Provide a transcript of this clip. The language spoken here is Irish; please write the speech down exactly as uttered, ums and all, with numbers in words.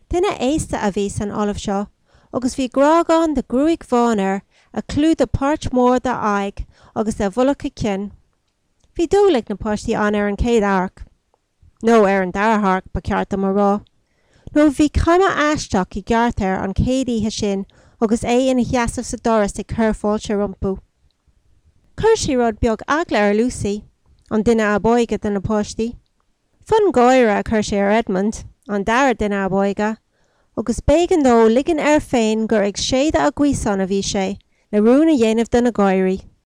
Duine éasta a bhí san olamh seo, agus bhí grágán de grúig bhánar a clú de páirt mór de aig agus de bhulacha cin. Bhí dúlaigh na páistí an ar an céad arc. nó ar an dara ba ceart am rá. nó bhí cama aisteach i gceart ar an céad ihe sin agus é ina cheasamh sa doras ag chur fáilte rumpú. Cur sí rud beag agla ar Lucy, an duine a bóige den na páistí. Fun gáire a chur sé ar Edmund, an dara duine a bóige, agus bégan dó ligean ar féin gur ag séad a ghuiáin a bhí sé, na rúna dhéanamh den na gáirí.